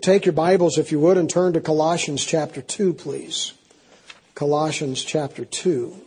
Take your Bibles, if you would, and turn to Colossians chapter 2, please. Colossians chapter 2.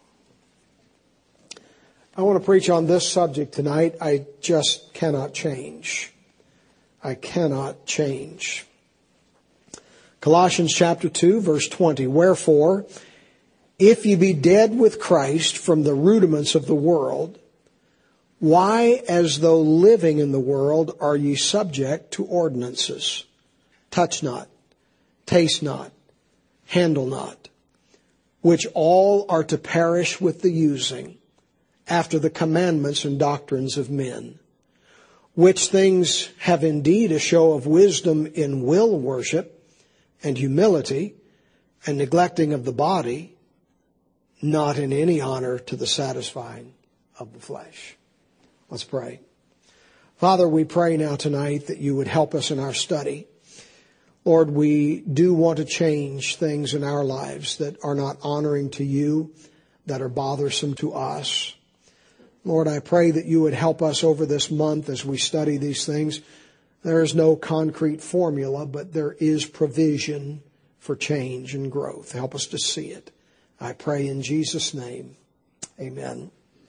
I want to preach on this subject tonight. I just cannot change. I cannot change. Colossians chapter 2, verse 20. Wherefore, if ye be dead with Christ from the rudiments of the world, why, as though living in the world, are ye subject to ordinances? Touch not, taste not, handle not, which all are to perish with the using, after the commandments and doctrines of men, which things have indeed a show of wisdom in will worship and humility and neglecting of the body, not in any honor to the satisfying of the flesh. Let's pray. Father, we pray now tonight that you would help us in our study. Lord, we do want to change things in our lives that are not honoring to you, that are bothersome to us. Lord, I pray that you would help us over this month as we study these things. There is no concrete formula, but there is provision for change and growth. Help us to see it. I pray in Jesus' name. Amen.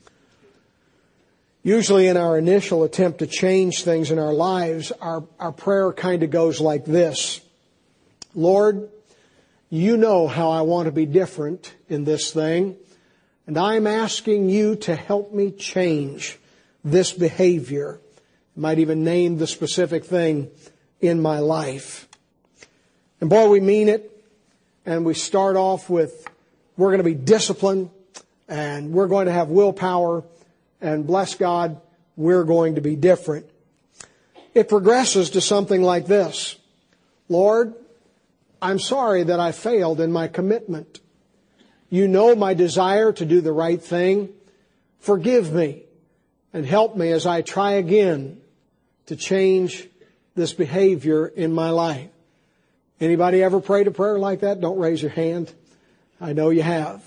Usually in our initial attempt to change things in our lives, our prayer kind of goes like this. Lord, you know how I want to be different in this thing, and I'm asking you to help me change this behavior. I might even name the specific thing in my life. And boy, we mean it, and we start off with, we're going to be disciplined, and we're going to have willpower, and bless God, we're going to be different. It progresses to something like this. Lord, I'm sorry that I failed in my commitment. You know my desire to do the right thing. Forgive me and help me as I try again to change this behavior in my life. Anybody ever prayed a prayer like that? Don't raise your hand. I know you have.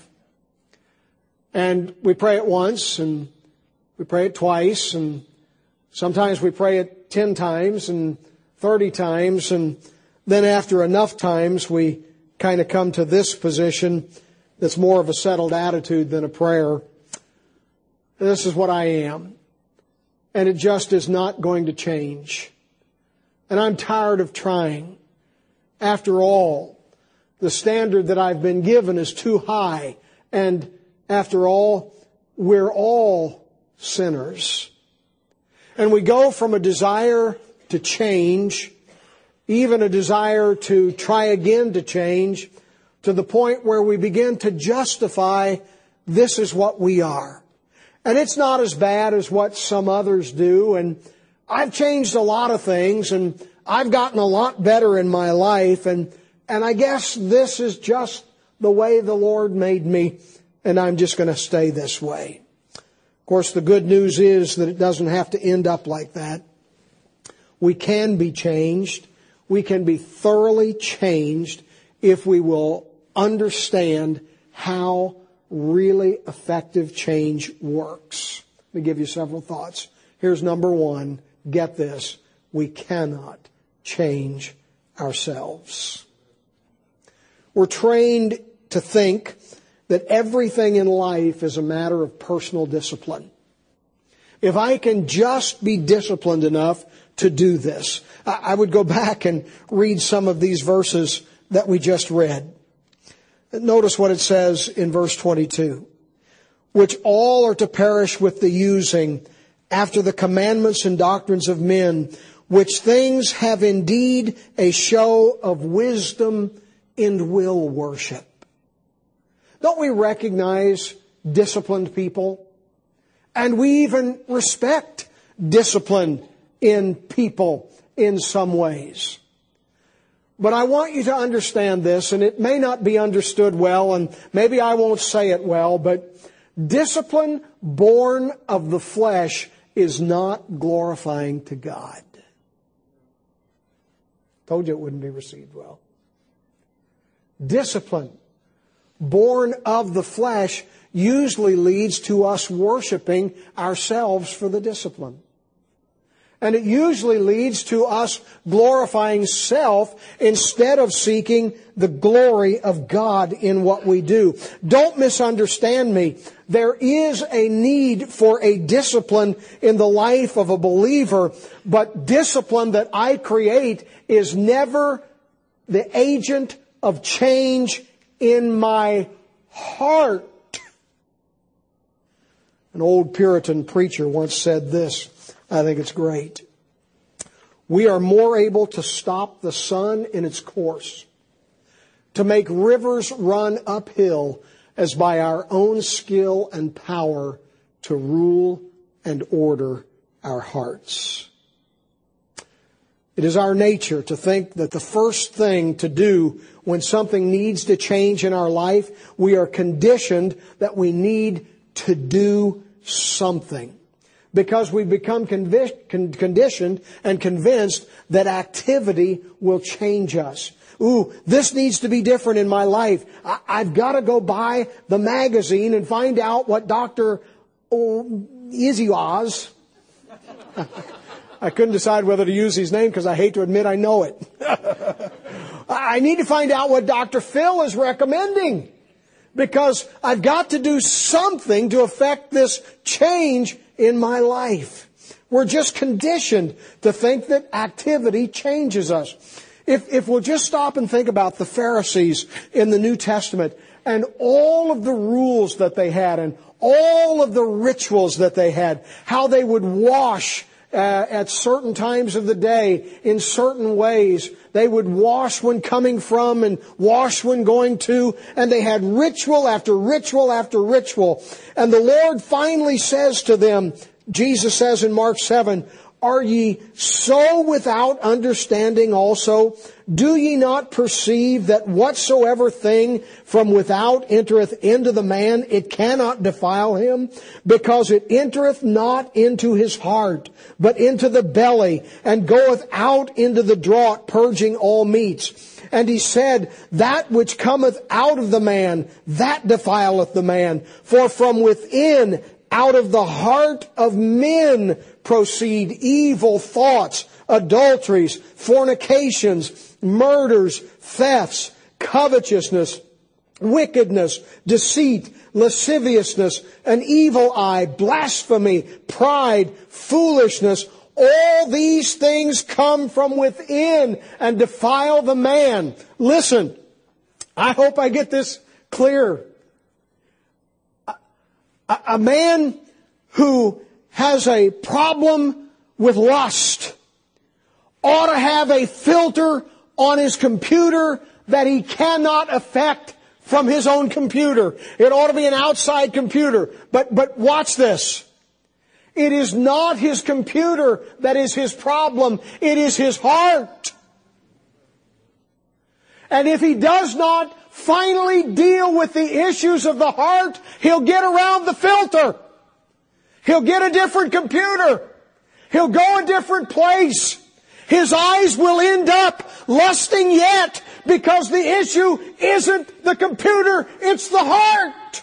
And we pray it once, and we pray it twice, and sometimes we pray it 10 times and 30 times, and then after enough times we kind of come to this position that's more of a settled attitude than a prayer. This is what I am, and it just is not going to change. And I'm tired of trying. After all, the standard that I've been given is too high, and after all, we're all sinners. And we go from a desire to change, even a desire to try again to change, to the point where we begin to justify this is what we are. And it's not as bad as what some others do. And I've changed a lot of things, and I've gotten a lot better in my life. And I guess this is just the way the Lord made me, and I'm just going to stay this way. Of course, the good news is that it doesn't have to end up like that. We can be changed. We can be thoroughly changed if we will understand how really effective change works. Let me give you several thoughts. Here's number one. Get this. We cannot change ourselves. We're trained to think that everything in life is a matter of personal discipline. If I can just be disciplined enough to do this. I would go back and read some of these verses that we just read. Notice what it says in verse 22. Which all are to perish with the using, after the commandments and doctrines of men, which things have indeed a show of wisdom in will worship. Don't we recognize disciplined people? And we even respect discipline in people in some ways. But I want you to understand this, and it may not be understood well, and maybe I won't say it well, but discipline born of the flesh is not glorifying to God. Told you it wouldn't be received well. Discipline born of the flesh usually leads to us worshiping ourselves for the discipline. And it usually leads to us glorifying self instead of seeking the glory of God in what we do. Don't misunderstand me. There is a need for a discipline in the life of a believer, but discipline that I create is never the agent of change in my heart. An old Puritan preacher once said this. I think it's great. We are more able to stop the sun in its course, to make rivers run uphill, as by our own skill and power to rule and order our hearts. It is our nature to think that the first thing to do when something needs to change in our life, we are conditioned that we need to do something. Because we've become conditioned and convinced that activity will change us. Ooh, this needs to be different in my life. I've got to go buy the magazine and find out what Dr. Izzy was. I couldn't decide whether to use his name because I hate to admit I know it. I need to find out what Dr. Phil is recommending. Because I've got to do something to affect this change in my life. We're just conditioned to think that activity changes us. If we'll just stop and think about the Pharisees in the New Testament and all of the rules that they had and all of the rituals that they had, how they would wash at certain times of the day in certain ways. They would wash when coming from and wash when going to. And they had ritual after ritual after ritual. And the Lord finally says to them, Jesus says in Mark 7, "Are ye so without understanding also? Do ye not perceive that whatsoever thing from without entereth into the man, it cannot defile him? Because it entereth not into his heart, but into the belly, and goeth out into the draught, purging all meats. And he said, that which cometh out of the man, that defileth the man. For from within, out of the heart of men, proceed evil thoughts, adulteries, fornications, murders, thefts, covetousness, wickedness, deceit, lasciviousness, an evil eye, blasphemy, pride, foolishness. All these things come from within and defile the man." Listen, I hope I get this clear. A man who has a problem with lust ought to have a filter on his computer that he cannot affect from his own computer. It ought to be an outside computer. But watch this. It is not his computer that is his problem. It is his heart. And if he does not finally deal with the issues of the heart, he'll get around the filter. He'll get a different computer. He'll go a different place. His eyes will end up lusting yet because the issue isn't the computer, it's the heart.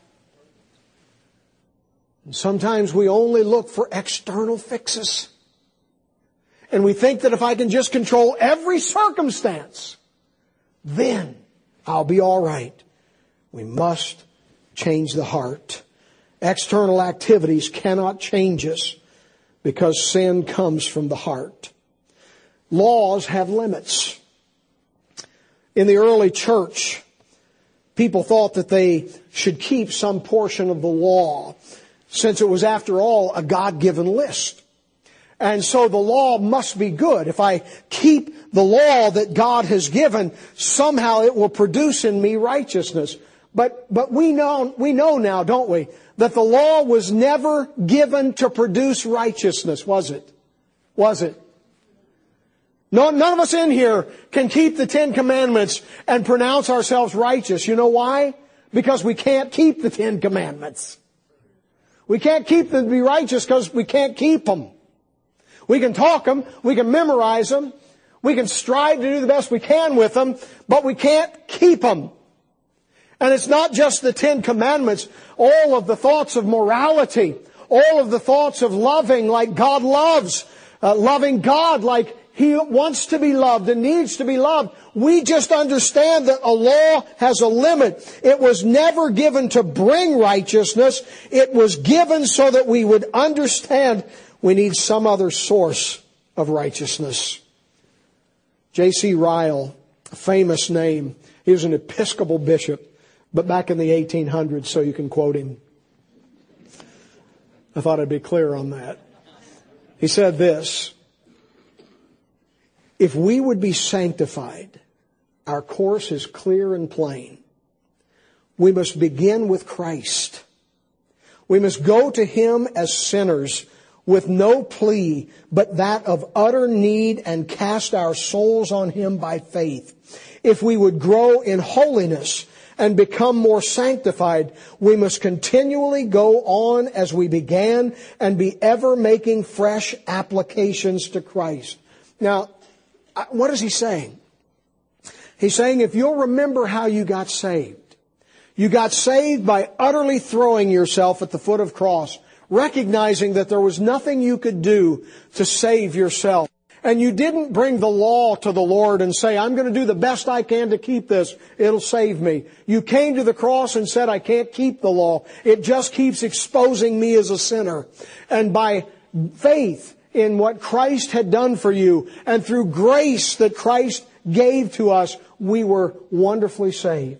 And sometimes we only look for external fixes. And we think that if I can just control every circumstance, then I'll be all right. We must change the heart. External activities cannot change us because sin comes from the heart. Laws have limits. In the early church, people thought that they should keep some portion of the law, since it was, after all, a God-given list. And so the law must be good. If I keep the law that God has given, somehow it will produce in me righteousness. But we know now, don't we, that the law was never given to produce righteousness, was it? Was it? No, none of us in here can keep the Ten Commandments and pronounce ourselves righteous. You know why? Because we can't keep the Ten Commandments. We can't keep them to be righteous because we can't keep them. We can talk them, we can memorize them, we can strive to do the best we can with them, but we can't keep them. And it's not just the Ten Commandments. All of the thoughts of morality, all of the thoughts of loving like God loves, loving God like He wants to be loved and needs to be loved. We just understand that a law has a limit. It was never given to bring righteousness. It was given so that we would understand we need some other source of righteousness. J.C. Ryle, a famous name. He was an Episcopal bishop, but back in the 1800s, so you can quote him. I thought I'd be clear on that. He said this: if we would be sanctified, our course is clear and plain. We must begin with Christ. We must go to Him as sinners with no plea but that of utter need and cast our souls on Him by faith. If we would grow in holiness and become more sanctified, we must continually go on as we began and be ever making fresh applications to Christ. Now, what is he saying? He's saying if you'll remember how you got saved by utterly throwing yourself at the foot of the cross, recognizing that there was nothing you could do to save yourself. And you didn't bring the law to the Lord and say, I'm going to do the best I can to keep this. It'll save me. You came to the cross and said, I can't keep the law. It just keeps exposing me as a sinner. And by faith in what Christ had done for you, and through grace that Christ gave to us, we were wonderfully saved.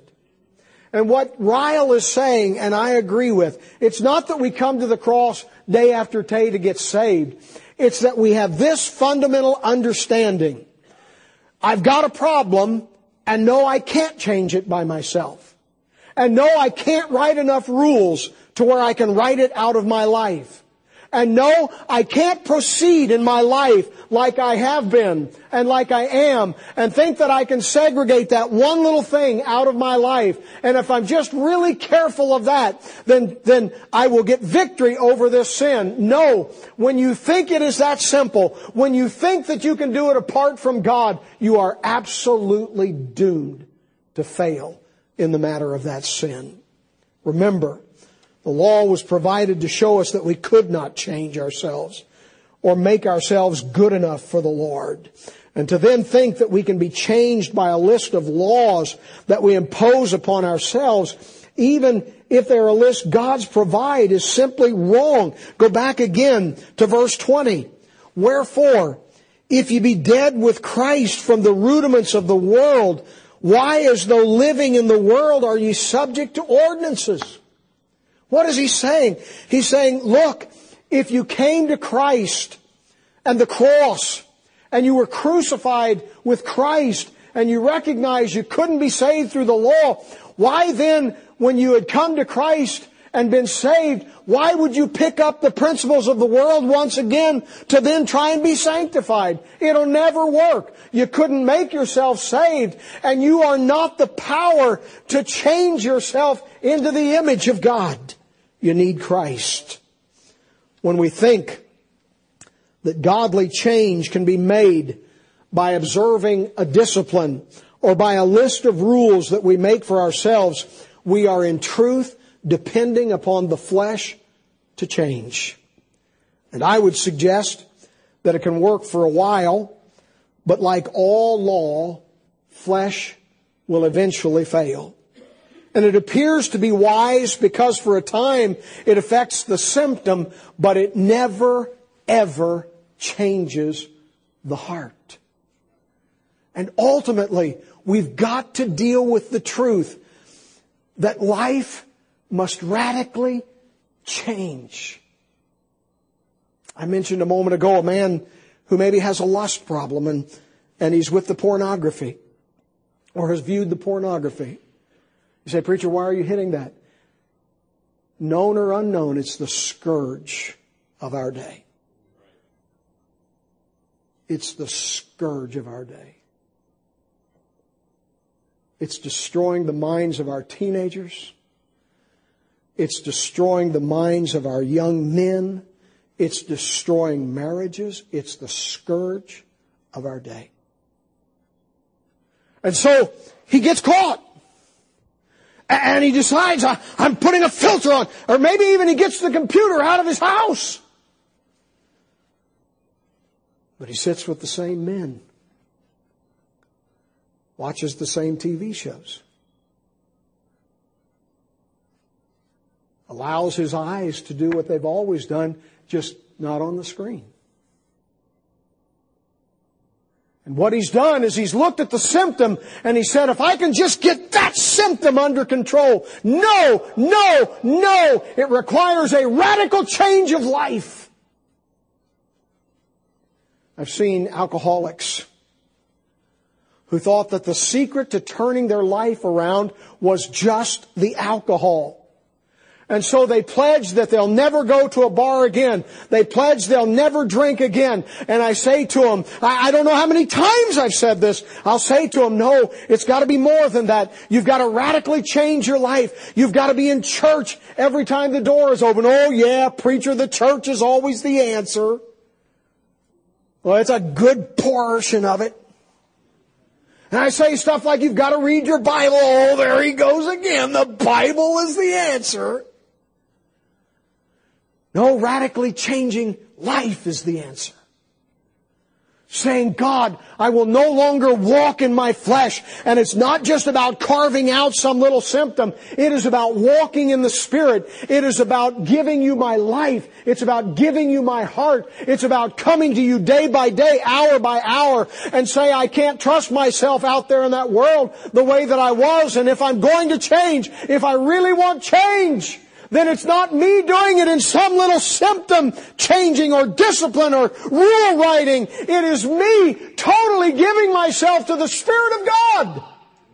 And what Ryle is saying, and I agree with, it's not that we come to the cross day after day to get saved. It's that we have this fundamental understanding. I've got a problem, and no, I can't change it by myself. And no, I can't write enough rules to where I can write it out of my life. And no, I can't proceed in my life like I have been and like I am and think that I can segregate that one little thing out of my life. And if I'm just really careful of that, then I will get victory over this sin. No, when you think it is that simple, when you think that you can do it apart from God, you are absolutely doomed to fail in the matter of that sin. Remember, the law was provided to show us that we could not change ourselves or make ourselves good enough for the Lord. And to then think that we can be changed by a list of laws that we impose upon ourselves, even if they're a list God's provide, is simply wrong. Go back again to verse 20. Wherefore, if ye be dead with Christ from the rudiments of the world, why, as though living in the world, are ye subject to ordinances? What is he saying? He's saying, look, if you came to Christ and the cross and you were crucified with Christ and you recognized you couldn't be saved through the law, why then, when you had come to Christ and been saved, why would you pick up the principles of the world once again to then try and be sanctified? It'll never work. You couldn't make yourself saved, and you are not the power to change yourself into the image of God. You need Christ. When we think that godly change can be made by observing a discipline or by a list of rules that we make for ourselves, we are in truth depending upon the flesh to change. And I would suggest that it can work for a while, but like all law, flesh will eventually fail. And it appears to be wise because for a time it affects the symptom, but it never, ever changes the heart. And ultimately, we've got to deal with the truth that life must radically change. I mentioned a moment ago a man who maybe has a lust problem and he's with the pornography or has viewed the pornography. You say, preacher, why are you hitting that? Known or unknown, it's the scourge of our day. It's the scourge of our day. It's destroying the minds of our teenagers. It's destroying the minds of our young men. It's destroying marriages. It's the scourge of our day. And so he gets caught. And he decides, I'm putting a filter on. Or maybe even he gets the computer out of his house. But he sits with the same men, watches the same TV shows, allows his eyes to do what they've always done, just not on the screen. And what he's done is he's looked at the symptom and he said, if I can just get that symptom under control. No, no, no. It requires a radical change of life. I've seen alcoholics who thought that the secret to turning their life around was just the alcohol. And so they pledge that they'll never go to a bar again. They pledge they'll never drink again. And I say to them, I don't know how many times I've said this. I'll say to them, no, it's got to be more than that. You've got to radically change your life. You've got to be in church every time the door is open. Oh yeah, preacher, the church is always the answer. Well, it's a good portion of it. And I say stuff like, you've got to read your Bible. Oh, there he goes again. The Bible is the answer. No, radically changing life is the answer. Saying, God, I will no longer walk in my flesh. And it's not just about carving out some little symptom. It is about walking in the Spirit. It is about giving you my life. It's about giving you my heart. It's about coming to you day by day, hour by hour, and say, I can't trust myself out there in that world the way that I was. And if I'm going to change, if I really want change, then it's not me doing it in some little symptom changing or discipline or rule writing. It is me totally giving myself to the Spirit of God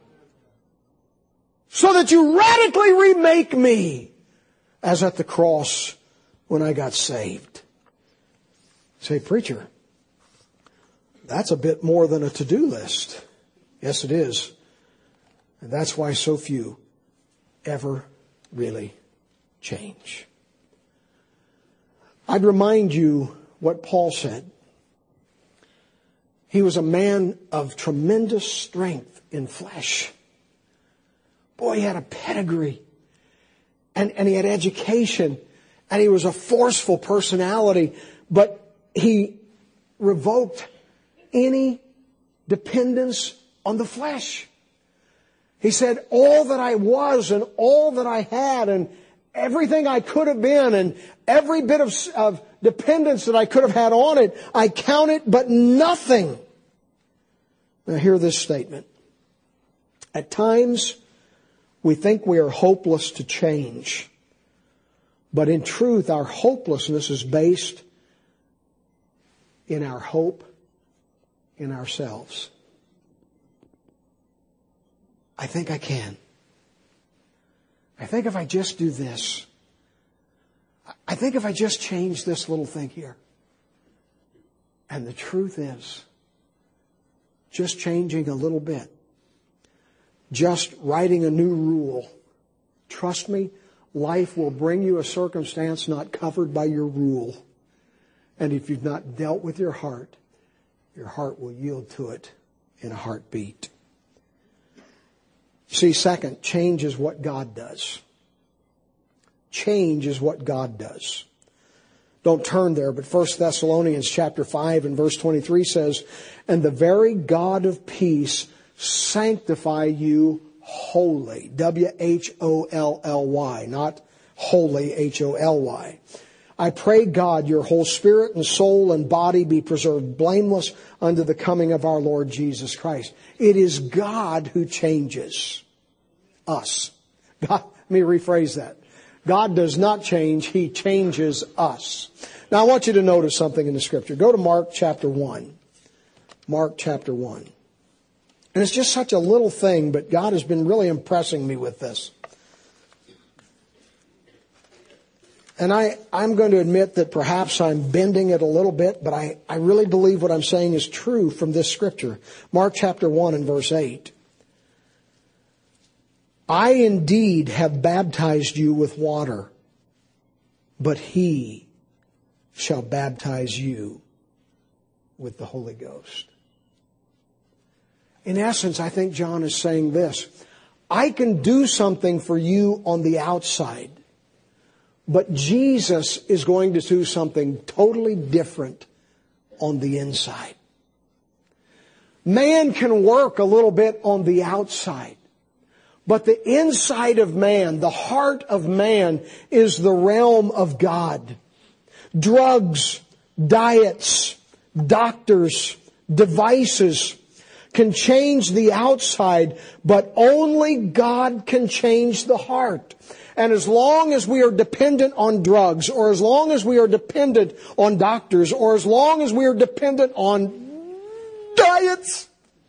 so that you radically remake me as at the cross when I got saved. Say, preacher, that's a bit more than a to-do list. Yes, it is. And that's why so few ever really change. I'd remind you what Paul said. He was a man of tremendous strength in flesh. Boy, he had a pedigree. And he had education. And he was a forceful personality. But he revoked any dependence on the flesh. He said, all that I was and all that I had and everything I could have been and every bit of dependence that I could have had on it, I count it but nothing. Now hear this statement. At times, we think we are hopeless to change. But in truth, our hopelessness is based in our hope in ourselves. I think I can. I think if I just do this, I think if I just change this little thing here. And the truth is, just changing a little bit, just writing a new rule, trust me, life will bring you a circumstance not covered by your rule. And if you've not dealt with your heart will yield to it in a heartbeat. See, second, change is what God does. Change is what God does. Don't turn there, but 1 Thessalonians chapter 5 and verse 23 says, and the very God of peace sanctify you wholly. W-H-O-L-L-Y, not holy, H-O-L-Y. I pray God your whole spirit and soul and body be preserved blameless unto the coming of our Lord Jesus Christ. It is God who changes us. God, let me rephrase that. God does not change. He changes us. Now I want you to notice something in the Scripture. Go to Mark chapter 1. Mark chapter 1. And it's just such a little thing, but God has been really impressing me with this. And I'm going to admit that perhaps I'm bending it a little bit, but I really believe what I'm saying is true from this Scripture. Mark chapter 1 and verse 8. I indeed have baptized you with water, but He shall baptize you with the Holy Ghost. In essence, I think John is saying this. I can do something for you on the outside, but Jesus is going to do something totally different on the inside. Man can work a little bit on the outside. But the inside of man, the heart of man, is the realm of God. Drugs, diets, doctors, devices can change the outside, but only God can change the heart. And as long as we are dependent on drugs, or as long as we are dependent on doctors, or as long as we are dependent on diets,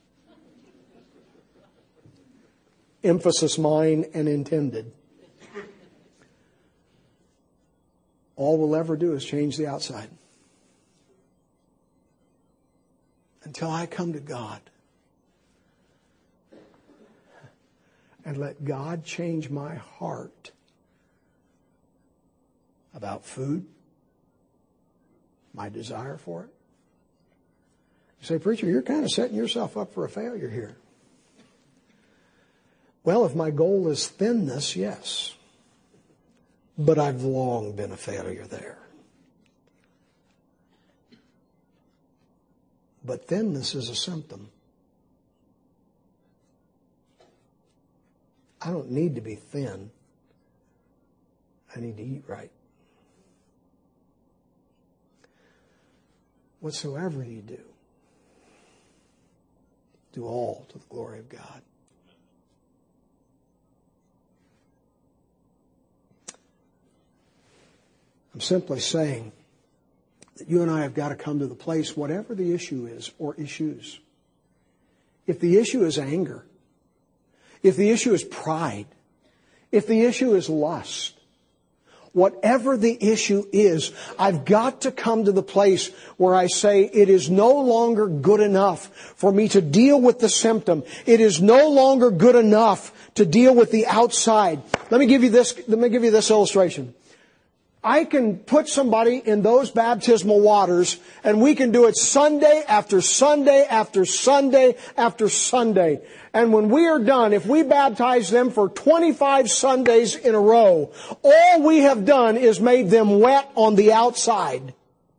emphasis mine and intended, all we'll ever do is change the outside. Until I come to God and let God change my heart about food, my desire for it. You say, preacher, you're kind of setting yourself up for a failure here. Well, if my goal is thinness, yes. But I've long been a failure there. But thinness is a symptom. I don't need to be thin. I need to eat right. Whatsoever you do all to the glory of God. I'm simply saying that you and I have got to come to the place, whatever the issue is, or issues. If the issue is anger, if the issue is pride, if the issue is lust, whatever the issue is, I've got to come to the place where I say it is no longer good enough for me to deal with the symptom. It is no longer good enough to deal with the outside. Let me give you this illustration. I can put somebody in those baptismal waters, and we can do it Sunday after Sunday after Sunday after Sunday. And when we are done, if we baptize them for 25 Sundays in a row, all we have done is made them wet on the outside.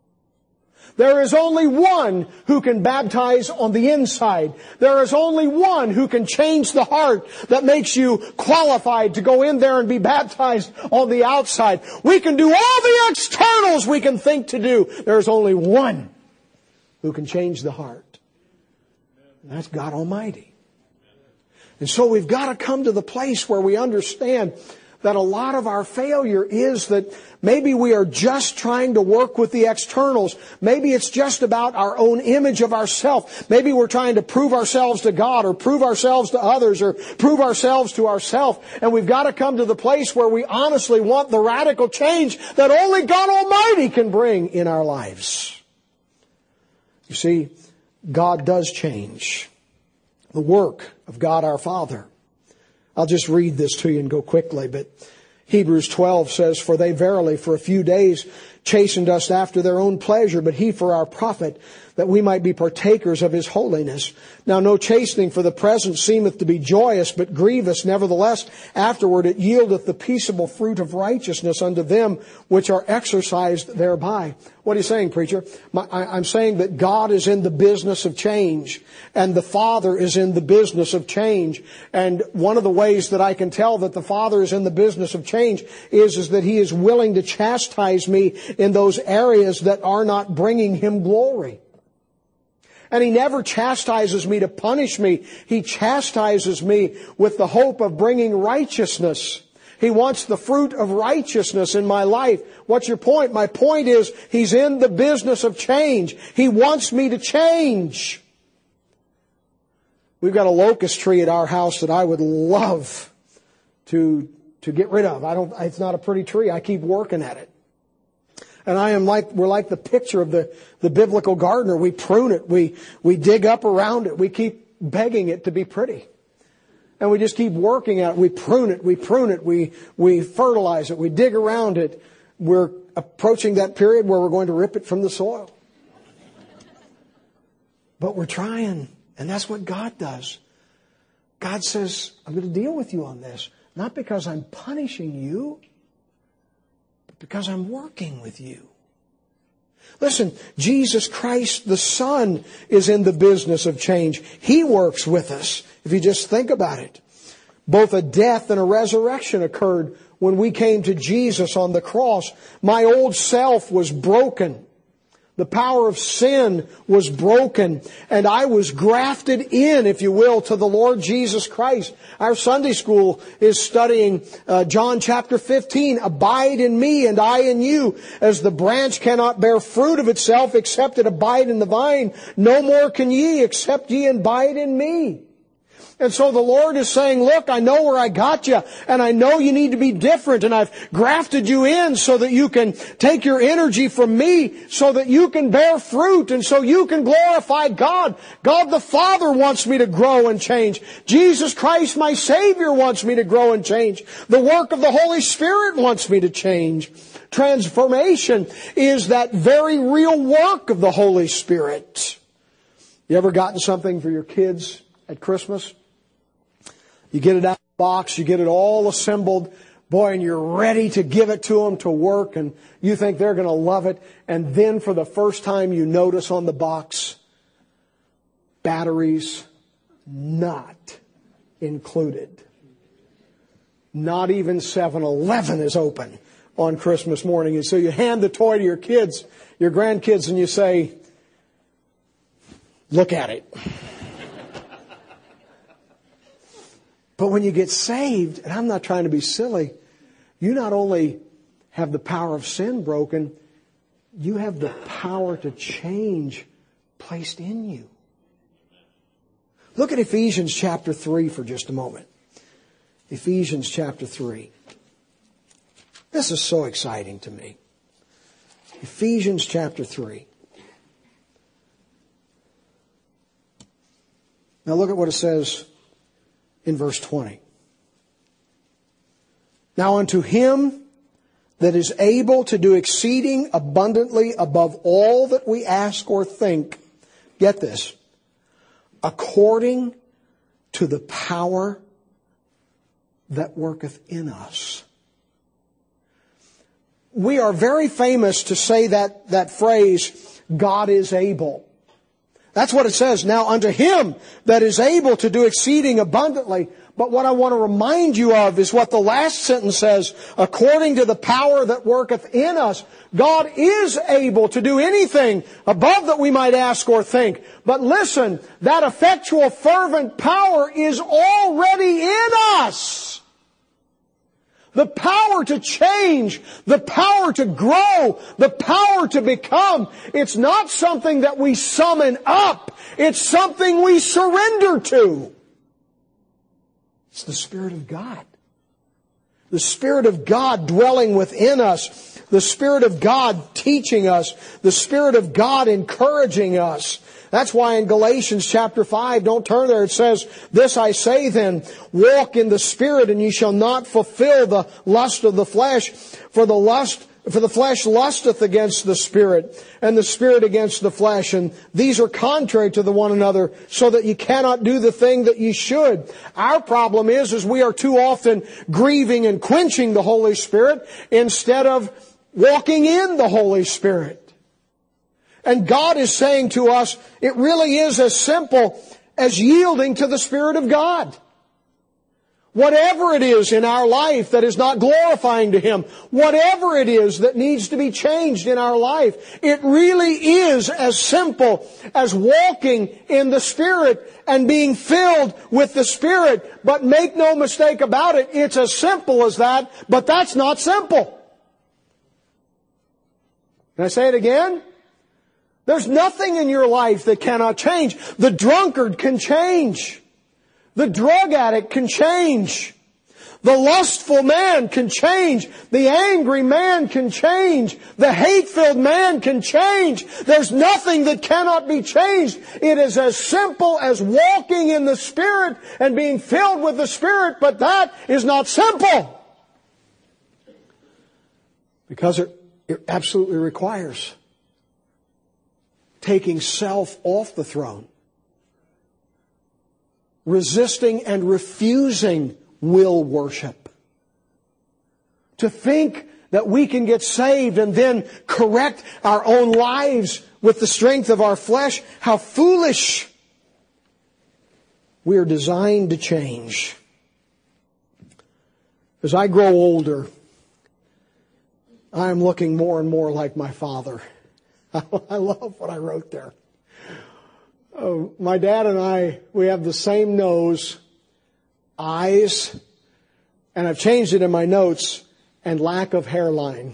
There is only one who can baptize on the inside. There is only one who can change the heart that makes you qualified to go in there and be baptized on the outside. We can do all the externals we can think to do. There is only one who can change the heart. And that's God Almighty. And so we've got to come to the place where we understand that a lot of our failure is that maybe we are just trying to work with the externals. Maybe it's just about our own image of ourselves. Maybe we're trying to prove ourselves to God, or prove ourselves to others, or prove ourselves to ourselves. And we've got to come to the place where we honestly want the radical change that only God Almighty can bring in our lives. You see, God does change. The work of God our Father. I'll just read this to you and go quickly, but Hebrews 12 says, "For they verily for a few days chastened us after their own pleasure, but He for our profit, that we might be partakers of His holiness. Now no chastening for the present seemeth to be joyous, but grievous. Nevertheless, afterward it yieldeth the peaceable fruit of righteousness unto them which are exercised thereby." What are you saying, preacher? I'm saying that God is in the business of change, and the Father is in the business of change. And one of the ways that I can tell that the Father is in the business of change is that He is willing to chastise me in those areas that are not bringing Him glory. And He never chastises me to punish me. He chastises me with the hope of bringing righteousness. He wants the fruit of righteousness in my life. What's your point? My point is, He's in the business of change. He wants me to change. We've got a locust tree at our house that I would love to get rid of. It's not a pretty tree. I keep working at it. And we're like the picture of the biblical gardener. We prune it. We dig up around it. We keep begging it to be pretty. And we just keep working at it. We prune it. We fertilize it. We dig around it. We're approaching that period where we're going to rip it from the soil. But we're trying. And that's what God does. God says, I'm going to deal with you on this. Not because I'm punishing you, but because I'm working with you. Listen, Jesus Christ, the Son, is in the business of change. He works with us. If you just think about it. Both a death and a resurrection occurred when we came to Jesus on the cross. My old self was broken. The power of sin was broken, and I was grafted in, if you will, to the Lord Jesus Christ. Our Sunday school is studying John chapter 15. Abide in me and I in you. As the branch cannot bear fruit of itself except it abide in the vine, no more can ye except ye abide in me. And so the Lord is saying, look, I know where I got you, and I know you need to be different, and I've grafted you in so that you can take your energy from me, so that you can bear fruit, and so you can glorify God. God the Father wants me to grow and change. Jesus Christ, my Savior, wants me to grow and change. The work of the Holy Spirit wants me to change. Transformation is that very real work of the Holy Spirit. You ever gotten something for your kids at Christmas? You get it out of the box, you get it all assembled, boy, and you're ready to give it to them to work, and you think they're going to love it. And then for the first time you notice on the box, batteries not included. Not even 7-Eleven is open on Christmas morning. And so you hand the toy to your kids, your grandkids, and you say, look at it. But when you get saved, and I'm not trying to be silly, you not only have the power of sin broken, you have the power to change placed in you. Look at Ephesians chapter 3 for just a moment. Ephesians chapter 3. This is so exciting to me. Ephesians chapter 3. Now look at what it says in verse 20. Now unto Him that is able to do exceeding abundantly above all that we ask or think, get this, according to the power that worketh in us. We are very famous to say that phrase, God is able. That's what it says. Now unto Him that is able to do exceeding abundantly. But what I want to remind you of is what the last sentence says, according to the power that worketh in us. God is able to do anything above that we might ask or think. But listen, that effectual fervent power is already in us. The power to change, the power to grow, the power to become. It's not something that we summon up. It's something we surrender to. It's the Spirit of God. The Spirit of God dwelling within us. The Spirit of God teaching us. The Spirit of God encouraging us. That's why in Galatians chapter 5, don't turn there, it says, this I say then, walk in the Spirit and ye shall not fulfill the lust of the flesh, for the flesh lusteth against the Spirit, and the Spirit against the flesh, and these are contrary to the one another, so that you cannot do the thing that you should. Our problem is we are too often grieving and quenching the Holy Spirit instead of walking in the Holy Spirit. And God is saying to us, it really is as simple as yielding to the Spirit of God. Whatever it is in our life that is not glorifying to Him, whatever it is that needs to be changed in our life, it really is as simple as walking in the Spirit and being filled with the Spirit. But make no mistake about it, it's as simple as that, but that's not simple. Can I say it again? There's nothing in your life that cannot change. The drunkard can change. The drug addict can change. The lustful man can change. The angry man can change. The hate-filled man can change. There's nothing that cannot be changed. It is as simple as walking in the Spirit and being filled with the Spirit, but that is not simple. Because it absolutely requires taking self off the throne, resisting and refusing will worship. To think that we can get saved and then correct our own lives with the strength of our flesh. How foolish! We are designed to change. As I grow older, I am looking more and more like my father. I love what I wrote there. My dad and I, we have the same nose, eyes, and I've changed it in my notes, and lack of hairline.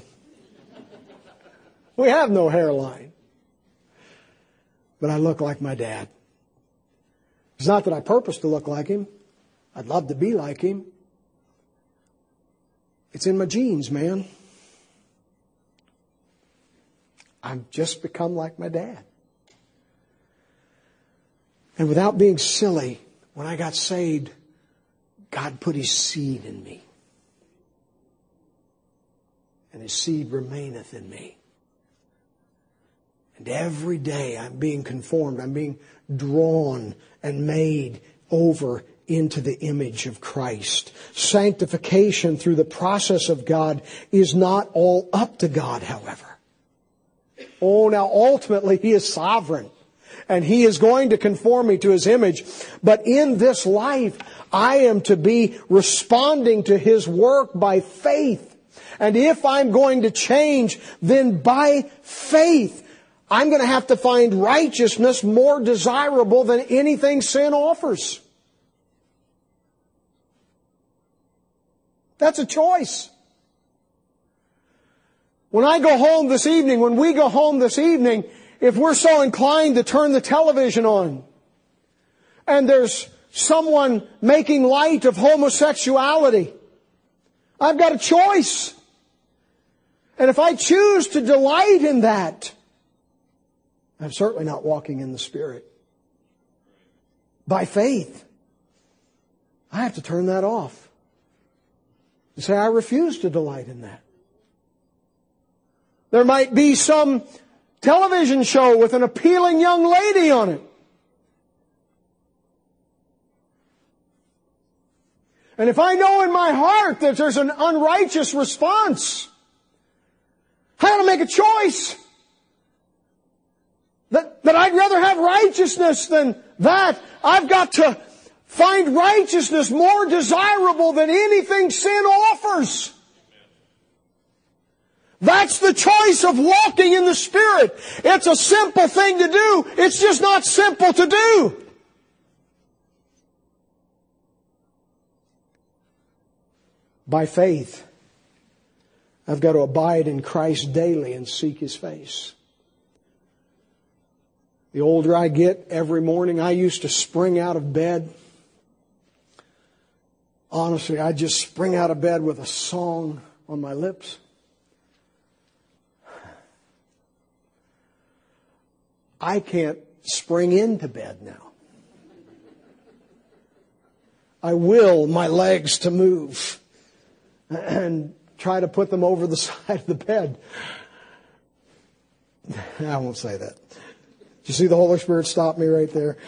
We have no hairline. But I look like my dad. It's not that I purpose to look like him. I'd love to be like him. It's in my genes, man. I've just become like my dad. And without being silly, when I got saved, God put His seed in me. And His seed remaineth in me. And every day I'm being conformed, I'm being drawn and made over into the image of Christ. Sanctification through the process of God is not all up to God, however. Oh, now ultimately He is sovereign. And He is going to conform me to His image. But in this life, I am to be responding to His work by faith. And if I'm going to change, then by faith, I'm going to have to find righteousness more desirable than anything sin offers. That's a choice. When I go home this evening, when we go home this evening, if we're so inclined to turn the television on, and there's someone making light of homosexuality, I've got a choice. And if I choose to delight in that, I'm certainly not walking in the Spirit. By faith, I have to turn that off. And say, I refuse to delight in that. There might be some television show with an appealing young lady on it. And if I know in my heart that there's an unrighteous response, I got to make a choice. That I'd rather have righteousness than that. I've got to find righteousness more desirable than anything sin offers. That's the choice of walking in the Spirit. It's a simple thing to do. It's just not simple to do. By faith, I've got to abide in Christ daily and seek His face. The older I get, every morning I used to spring out of bed. Honestly, I'd just spring out of bed with a song on my lips. I can't spring into bed now. I will my legs to move and try to put them over the side of the bed. I won't say that. You see the Holy Spirit stop me right there?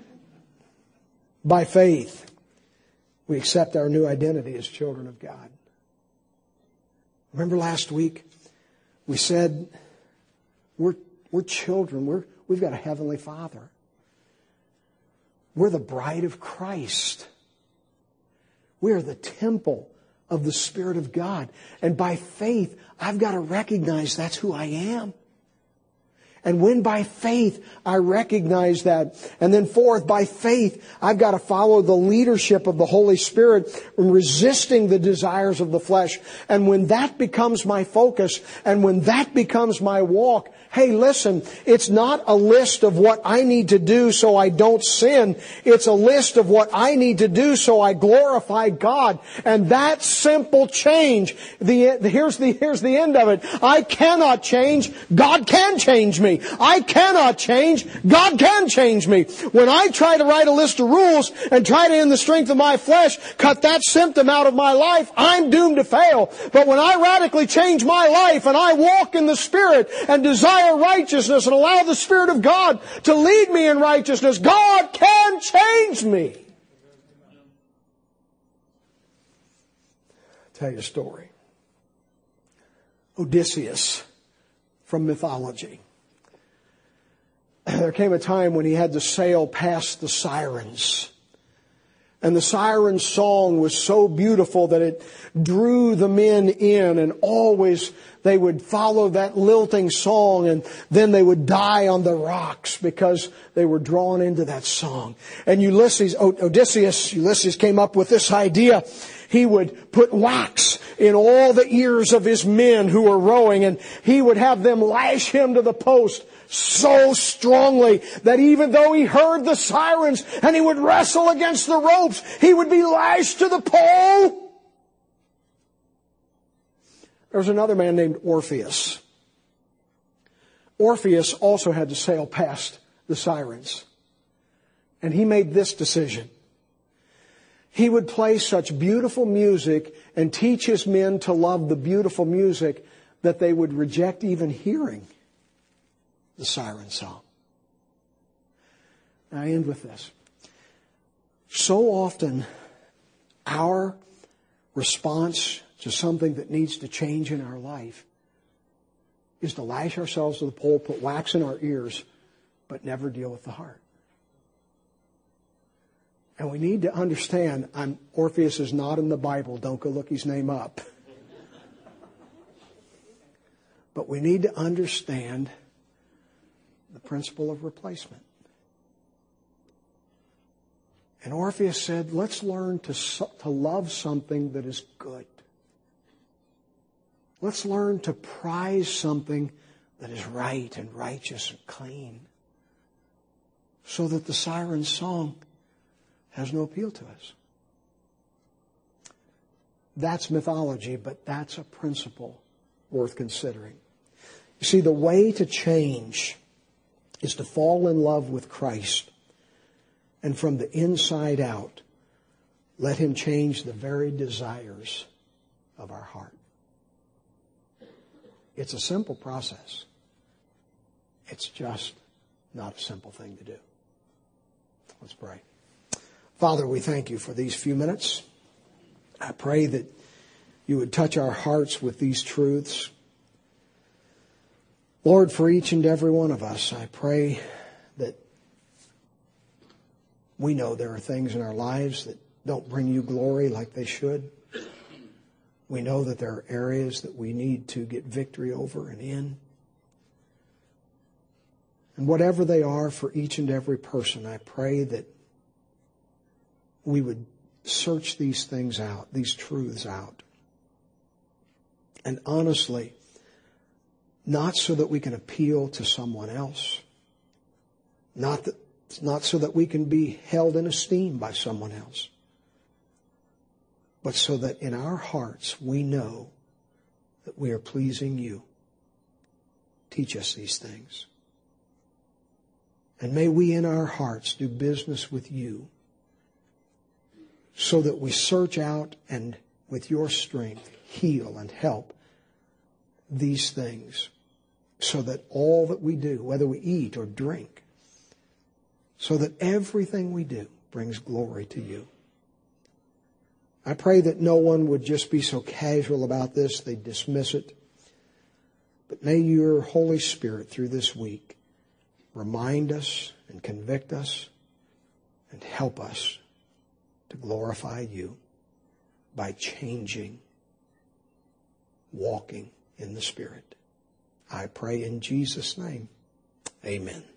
By faith, we accept our new identity as children of God. Remember last week, we said we're children. We've got a Heavenly Father. We're the bride of Christ. We are the temple of the Spirit of God. And by faith, I've got to recognize that's who I am. And when by faith I recognize that, and then fourth, by faith, I've got to follow the leadership of the Holy Spirit in resisting the desires of the flesh. And when that becomes my focus, and when that becomes my walk, hey, listen, it's not a list of what I need to do so I don't sin. It's a list of what I need to do so I glorify God. And that simple change, here's the end of it. I cannot change. God can change me. I cannot change. God can change me. When I try to write a list of rules and try to, in the strength of my flesh, cut that symptom out of my life, I'm doomed to fail. But when I radically change my life and I walk in the Spirit and desire righteousness and allow the Spirit of God to lead me in righteousness, God can change me. I'll tell you a story. Odysseus from mythology. There came a time when he had to sail past the sirens. And the siren's song was so beautiful that it drew the men in, and always they would follow that lilting song, and then they would die on the rocks because they were drawn into that song. And Ulysses came up with this idea. He would put wax in all the ears of his men who were rowing, and he would have them lash him to the post so strongly that even though he heard the sirens and he would wrestle against the ropes, he would be lashed to the pole. There was another man named Orpheus. Orpheus also had to sail past the sirens. And he made this decision. He would play such beautiful music and teach his men to love the beautiful music that they would reject even hearing the siren song. And I end with this. So often, our response to something that needs to change in our life is to lash ourselves to the pole, put wax in our ears, but never deal with the heart. And we need to understand, Orpheus is not in the Bible. Don't go look his name up. But we need to understand the principle of replacement. And Orpheus said, let's learn to love something that is good. Let's learn to prize something that is right and righteous and clean, so that the siren song has no appeal to us. That's mythology, but that's a principle worth considering. You see, the way to change is to fall in love with Christ, and from the inside out, let Him change the very desires of our heart. It's a simple process. It's just not a simple thing to do. Let's pray. Father, we thank You for these few minutes. I pray that You would touch our hearts with these truths. Lord, for each and every one of us, I pray that we know there are things in our lives that don't bring You glory like they should. We know that there are areas that we need to get victory over and in. And whatever they are for each and every person, I pray that we would search these things out, these truths out. And honestly, not so that we can appeal to someone else, not so that we can be held in esteem by someone else, but so that in our hearts we know that we are pleasing You. Teach us these things. And may we in our hearts do business with You, so that we search out and with Your strength heal and help these things, so that all that we do, whether we eat or drink, so that everything we do brings glory to You. I pray that no one would just be so casual about this, they dismiss it. But may Your Holy Spirit through this week remind us and convict us and help us to glorify You by changing, walking in the Spirit. I pray in Jesus' name. Amen.